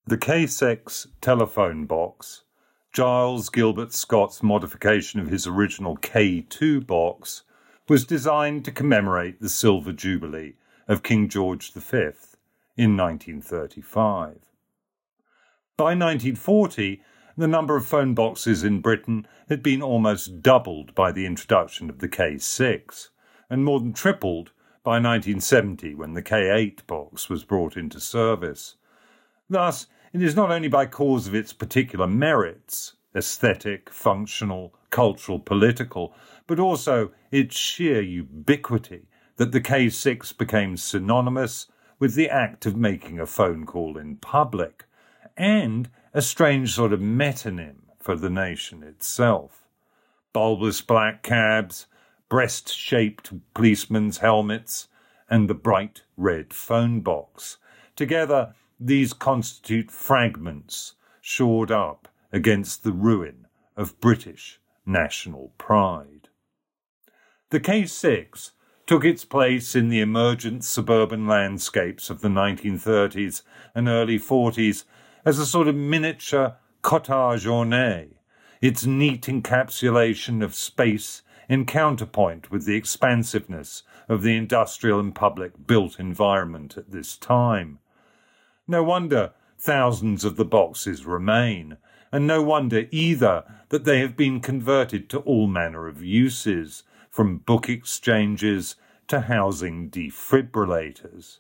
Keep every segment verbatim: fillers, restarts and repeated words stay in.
The K six telephone box, Giles Gilbert Scott's modification of his original K two box, was designed to commemorate the Silver Jubilee of King George the Fifth in nineteen thirty-five. By nineteen forty, the number of phone boxes in Britain had been almost doubled by the introduction of the K six, and more than tripled by nineteen seventy when the K eight box was brought into service. Thus, it is not only by cause of its particular merits, aesthetic, functional, cultural, political, but also its sheer ubiquity, that the K six became synonymous with the act of making a phone call in public, and a strange sort of metonym for the nation itself. Bulbous black cabs, breast-shaped policemen's helmets, and the bright red phone box. Together, these constitute fragments shored up against the ruin of British national pride. The K six took its place in the emergent suburban landscapes of the nineteen thirties and early forties as a sort of miniature cottage ornée, its neat encapsulation of space in counterpoint with the expansiveness of the industrial and public built environment at this time. No wonder thousands of the boxes remain, and no wonder either that they have been converted to all manner of uses, from book exchanges to housing defibrillators.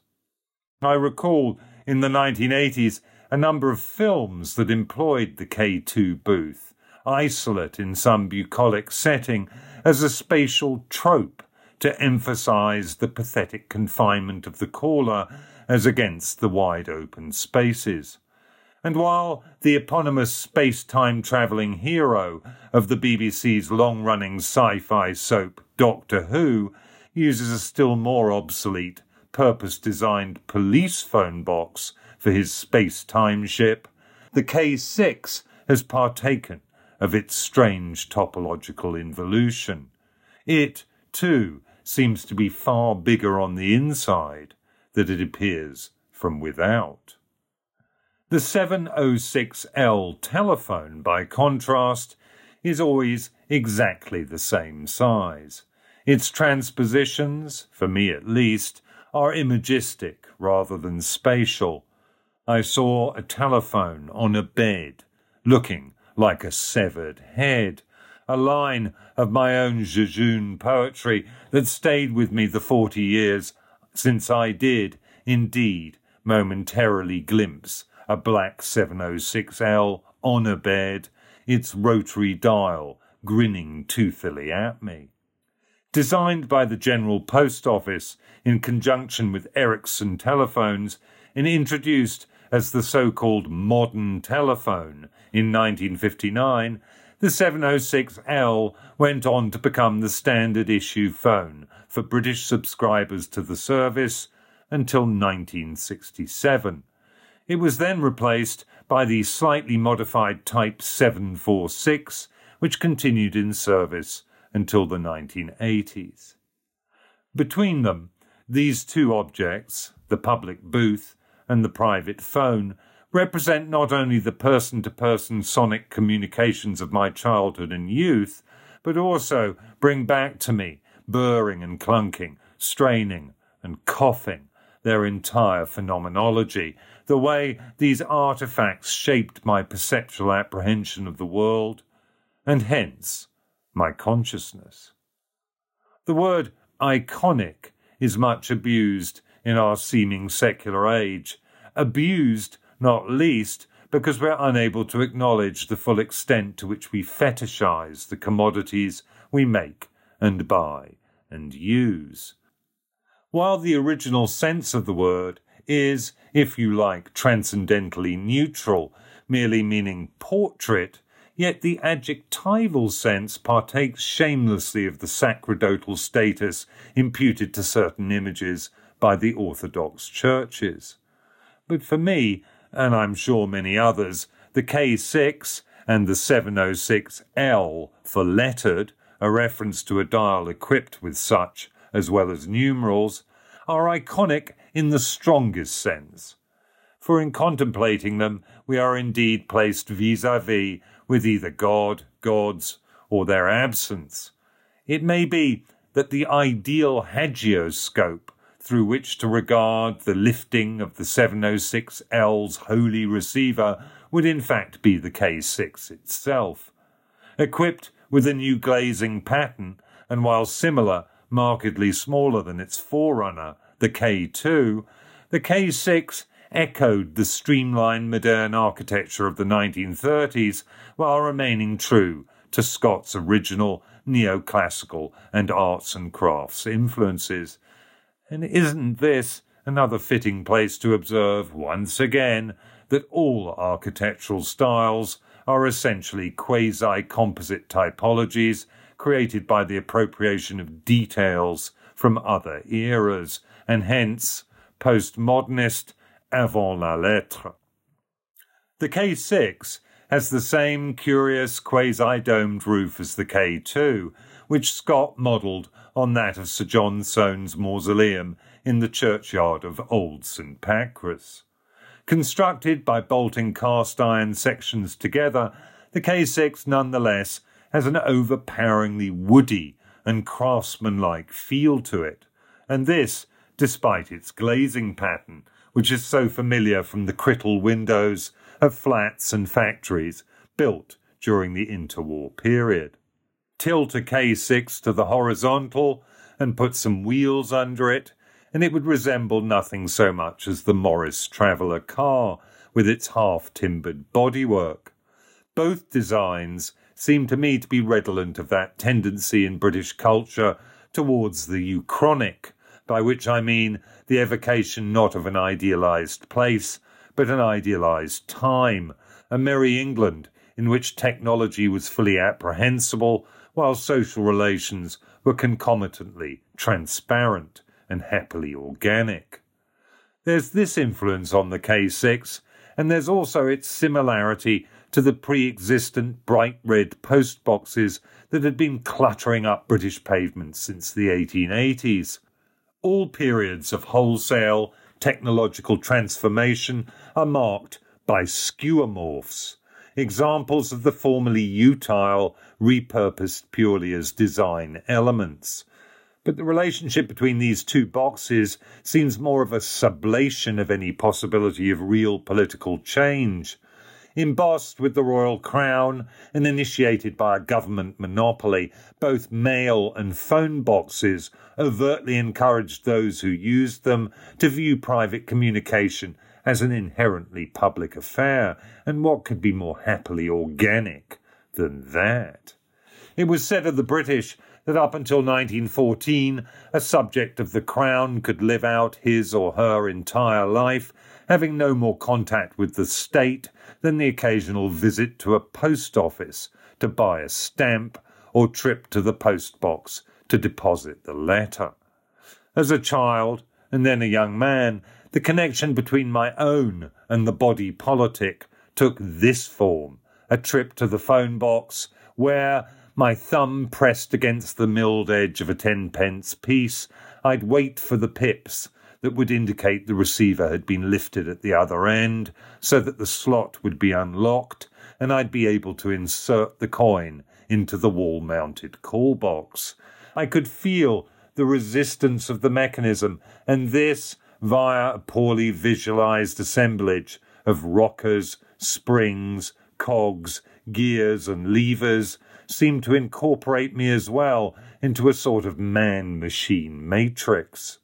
I recall in the nineteen eighties a number of films that employed the K two booth, isolate in some bucolic setting, as a spatial trope to emphasize the pathetic confinement of the caller as against the wide-open spaces. And while the eponymous space-time travelling hero of the B B C's long-running sci-fi soap Doctor Who uses a still more obsolete, purpose-designed police phone box for his space-time ship, the K six has partaken of its strange topological involution. It, too, seems to be far bigger on the inside than it appears from without. The seven oh six L telephone, by contrast, is always exactly the same size. Its transpositions, for me at least, are imagistic rather than spatial. I saw a telephone on a bed, looking like a severed head, a line of my own jejune poetry that stayed with me the forty years since I did, indeed, momentarily glimpse a black seven oh six L on a bed, its rotary dial grinning toothily at me. Designed by the General Post Office in conjunction with Ericsson telephones and introduced as the so-called modern telephone in nineteen fifty-nine, the seven oh six L went on to become the standard issue phone for British subscribers to the service until nineteen sixty-seven. It was then replaced by the slightly modified Type seven forty-six, which continued in service until the nineteen eighties. Between them, these two objects, the public booth and the private phone, represent not only the person-to-person sonic communications of my childhood and youth, but also bring back to me, burring and clunking, straining and coughing, their entire phenomenology, the way these artifacts shaped my perceptual apprehension of the world, and hence my consciousness. The word iconic is much abused in our seeming secular age, abused not least because we're unable to acknowledge the full extent to which we fetishize the commodities we make and buy and use. While the original sense of the word is, if you like, transcendentally neutral, merely meaning portrait, yet the adjectival sense partakes shamelessly of the sacerdotal status imputed to certain images by the Orthodox churches. But for me, and I'm sure many others, the K six and the seven oh six L for lettered, a reference to a dial equipped with such, as well as numerals, are iconic in the strongest sense. for in contemplating them we are indeed placed vis-à-vis with either God, gods, or their absence. It may be that the ideal hagioscope through which to regard the lifting of the seven oh six L's holy receiver would in fact be the K six itself. Equipped with a new glazing pattern, and while similar, markedly smaller than its forerunner, the K two, the K six echoed the streamlined modern architecture of the nineteen thirties while remaining true to Scott's original neoclassical and arts and crafts influences. And isn't this another fitting place to observe once again that all architectural styles are essentially quasi-composite typologies created by the appropriation of details from other eras, and hence postmodernist avant la lettre? The K six has the same curious quasi-domed roof as the K two, which Scott modelled on that of Sir John Soane's mausoleum in the churchyard of Old St Pancras. Constructed by bolting cast-iron sections together, the K six nonetheless has an overpoweringly woody and craftsmanlike feel to it, and this despite its glazing pattern, which is so familiar from the crittle windows of flats and factories built during the interwar period. Tilt a K six to the horizontal and put some wheels under it, and it would resemble nothing so much as the Morris Traveller car with its half-timbered bodywork. Both designs seem to me to be redolent of that tendency in British culture towards the uchronic, by which I mean the evocation not of an idealised place, but an idealised time, a merry England in which technology was fully apprehensible, while social relations were concomitantly transparent and happily organic. There's this influence on the K six, and there's also its similarity to the pre-existent bright red post boxes that had been cluttering up British pavements since the eighteen eighties. All periods of wholesale technological transformation are marked by skeuomorphs, examples of the formerly utile repurposed purely as design elements. But the relationship between these two boxes seems more of a sublation of any possibility of real political change. Embossed with the royal crown and initiated by a government monopoly, both mail and phone boxes overtly encouraged those who used them to view private communication as an inherently public affair, and what could be more happily organic than that? It was said of the British that up until nineteen fourteen, a subject of the Crown could live out his or her entire life having no more contact with the state than the occasional visit to a post office to buy a stamp or trip to the post box to deposit the letter. As a child, and then a young man, the connection between my own and the body politic took this form: a trip to the phone box where, my thumb pressed against the milled edge of a ten-pence piece, I'd wait for the pips that would indicate the receiver had been lifted at the other end, so that the slot would be unlocked, and I'd be able to insert the coin into the wall-mounted call box. I could feel the resistance of the mechanism, and this via a poorly visualized assemblage of rockers, springs, cogs, gears, and levers, seemed to incorporate me as well into a sort of man-machine matrix.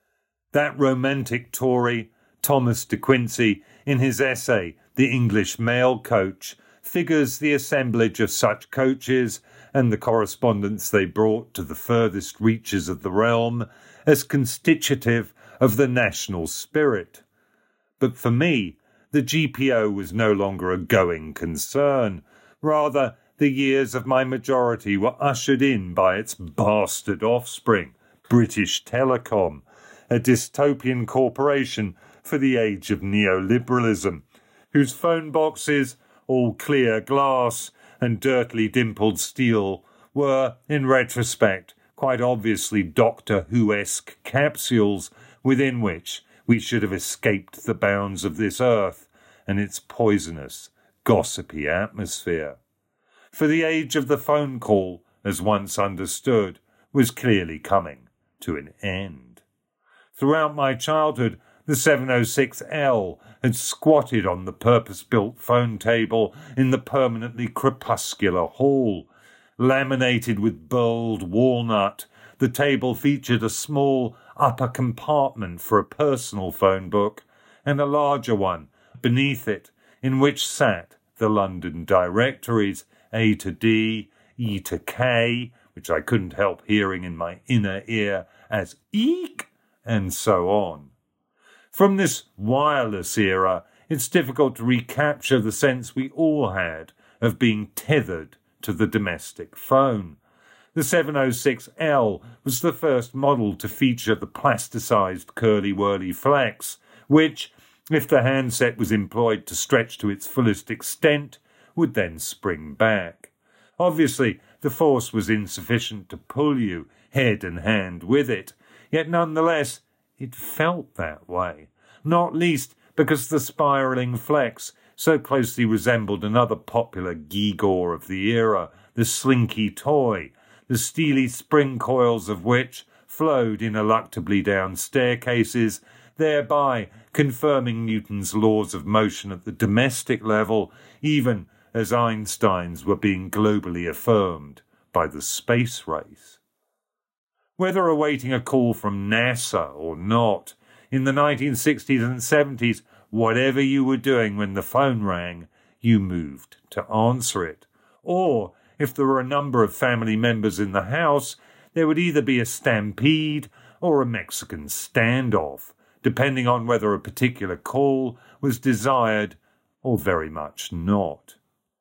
That romantic Tory, Thomas de Quincey, in his essay The English Mail Coach, figures the assemblage of such coaches and the correspondence they brought to the furthest reaches of the realm as constitutive of the national spirit. But for me, the G P O was no longer a going concern. Rather, the years of my majority were ushered in by its bastard offspring, British Telecom, a dystopian corporation for the age of neoliberalism, whose phone boxes, all clear glass and dirtily dimpled steel, were, in retrospect, quite obviously Doctor Who-esque capsules within which we should have escaped the bounds of this earth and its poisonous, gossipy atmosphere. For the age of the phone call, as once understood, was clearly coming to an end. Throughout my childhood, the seven oh six L had squatted on the purpose-built phone table in the permanently crepuscular hall. Laminated with burled walnut, the table featured a small upper compartment for a personal phone book and a larger one beneath it, in which sat the London directories A to D, E to K, which I couldn't help hearing in my inner ear as eek, and so on. From this wireless era, it's difficult to recapture the sense we all had of being tethered to the domestic phone. The seven oh six L was the first model to feature the plasticized curly-whirly flex, which, if the handset was employed to stretch to its fullest extent, would then spring back. Obviously, the force was insufficient to pull you head and hand with it, yet nonetheless it felt that way, not least because the spiralling flex so closely resembled another popular gewgaw of the era, the slinky toy, the steely spring coils of which flowed ineluctably down staircases, thereby confirming Newton's laws of motion at the domestic level, even as Einstein's were being globally affirmed by the space race. Whether awaiting a call from NASA or not, in the nineteen sixties and seventies, whatever you were doing when the phone rang, you moved to answer it. Or, if there were a number of family members in the house, there would either be a stampede or a Mexican standoff, depending on whether a particular call was desired or very much not.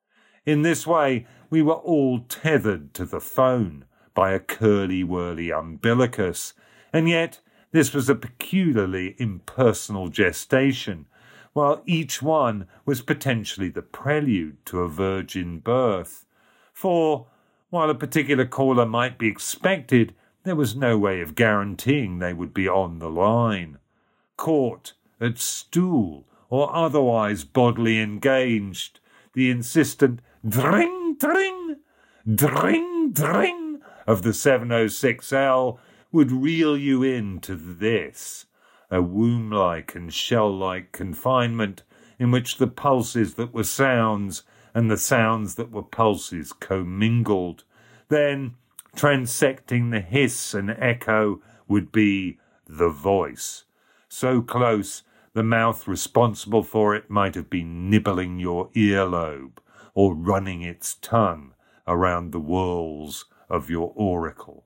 In this way, we were all tethered to the phone by a curly-whirly umbilicus, and yet this was a peculiarly impersonal gestation, while each one was potentially the prelude to a virgin birth. For, while a particular caller might be expected, there was no way of guaranteeing they would be on the line. Caught at stool or otherwise bodily engaged, the insistent dring, dring, dring, dring of the seven oh six L would reel you into this, a womb-like and shell-like confinement in which the pulses that were sounds and the sounds that were pulses commingled. Then, transecting the hiss and echo, would be the voice. So close, the mouth responsible for it might have been nibbling your earlobe or running its tongue around the whorls of your auricle.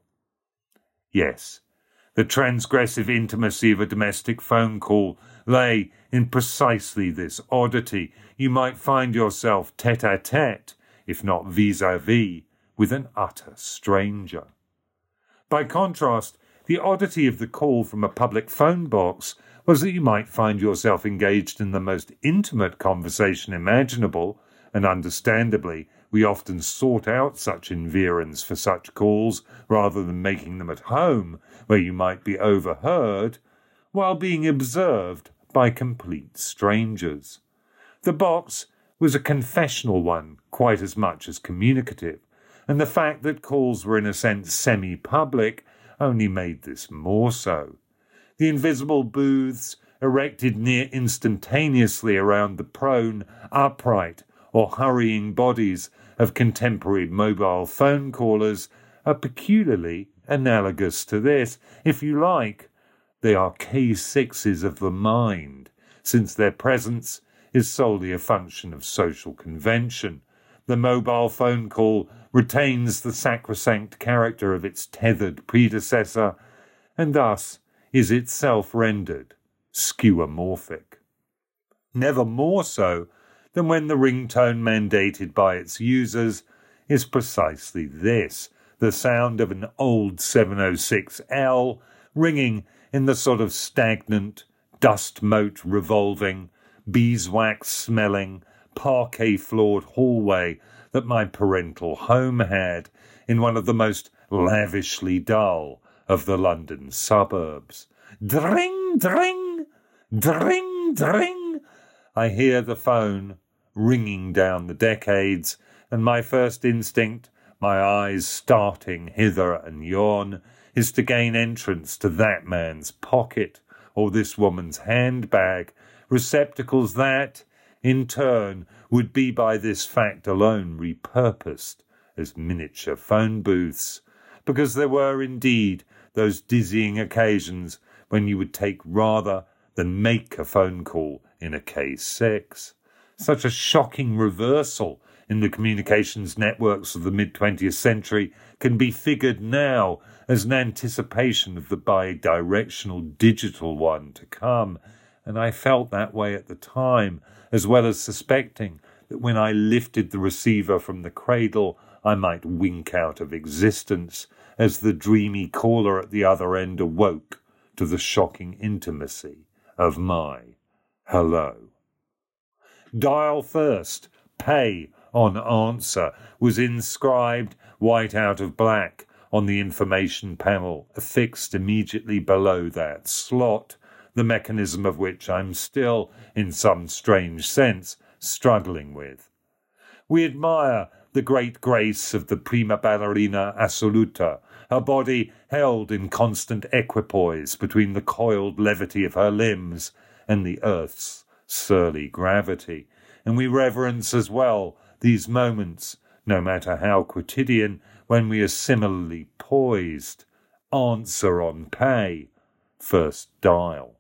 Yes, the transgressive intimacy of a domestic phone call lay in precisely this oddity. You might find yourself tete-a-tete, if not vis-a-vis, with an utter stranger. By contrast, the oddity of the call from a public phone box was that you might find yourself engaged in the most intimate conversation imaginable, and understandably, we often sought out such environs for such calls rather than making them at home, where you might be overheard, while being observed by complete strangers. The box was a confessional one quite as much as communicative, and the fact that calls were in a sense semi-public only made this more so. The invisible booths, erected near instantaneously around the prone, upright, or hurrying bodies of contemporary mobile phone callers, are peculiarly analogous to this. If you like, they are K sixes of the mind, since their presence is solely a function of social convention. The mobile phone call retains the sacrosanct character of its tethered predecessor, and thus is itself rendered skeuomorphic. Never more so than when the ringtone mandated by its users is precisely this, the sound of an old seven oh six L ringing in the sort of stagnant, dust-mote revolving, beeswax-smelling, parquet-floored hallway that my parental home had in one of the most lavishly dull of the London suburbs. Dring, dring! Dring, dring! I hear the phone ringing down the decades, and my first instinct, my eyes starting hither and yon, is to gain entrance to that man's pocket or this woman's handbag, receptacles that, in turn, would be by this fact alone repurposed as miniature phone booths, because there were indeed those dizzying occasions when you would take rather than make a phone call in a K six. Such a shocking reversal in the communications networks of the mid-twentieth century can be figured now as an anticipation of the bi-directional digital one to come, and I felt that way at the time, as well as suspecting that when I lifted the receiver from the cradle, I might wink out of existence as the dreamy caller at the other end awoke to the shocking intimacy of my hello. Dial first, pay on answer was inscribed white out of black on the information panel affixed immediately below that slot, the mechanism of which I'm still, in some strange sense, struggling with. We admire the great grace of the prima ballerina assoluta, her body held in constant equipoise between the coiled levity of her limbs and the earth's surly gravity, and we reverence as well these moments, no matter how quotidian, when we are similarly poised. Answer on pay, first dial.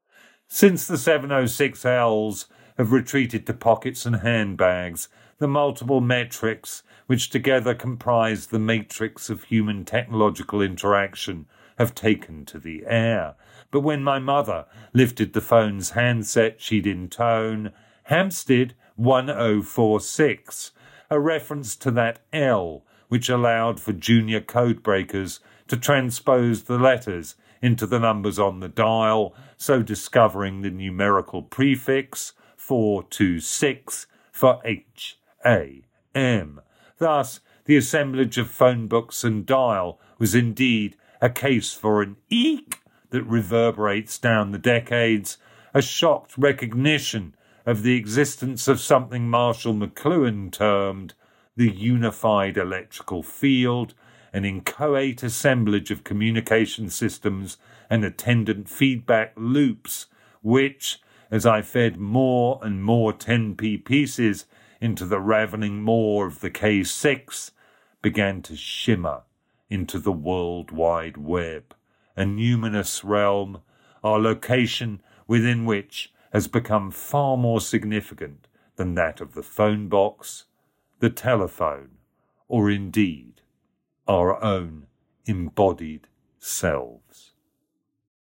Since the seven oh six Ls have retreated to pockets and handbags, the multiple metrics, which together comprise the matrix of human technological interaction, have taken to the air. But when my mother lifted the phone's handset, she'd intone Hampstead one oh four six, a reference to that L which allowed for junior code breakers to transpose the letters into the numbers on the dial, so discovering the numerical prefix four two six for H A M. Thus, the assemblage of phone books and dial was indeed a case for an eek that reverberates down the decades, a shocked recognition of the existence of something Marshall McLuhan termed the unified electrical field, an inchoate assemblage of communication systems and attendant feedback loops, which, as I fed more and more ten p pieces into the ravening maw of the K six, began to shimmer into the World Wide Web, a numinous realm, our location within which has become far more significant than that of the phone box, the telephone, or indeed our own embodied selves.